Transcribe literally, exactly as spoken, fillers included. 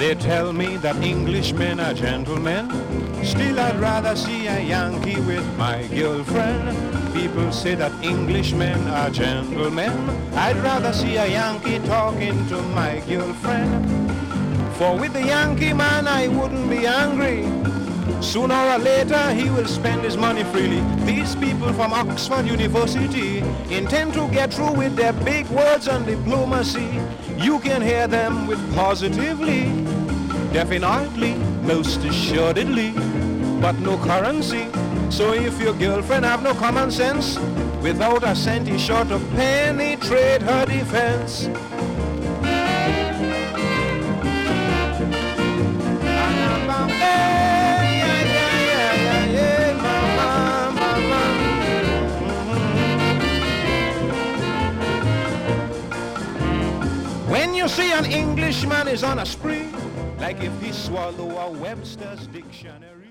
They tell me that Englishmen are gentlemen. Still I'd rather see a Yankee with my girlfriend. People say that Englishmen are gentlemen. I'd rather see a Yankee talking to my girlfriend. For with the Yankee man I wouldn't be angry. Sooner or later he will spend his money freely. These people from Oxford University intend to get through with their big words on diplomacy. You can hear them with positively, definitely, most assuredly, but no currency. So if your girlfriend have no common sense, without a centy short of penetrate her defense. When you see an Englishman is on a spree, like if he swallow a Webster's dictionary.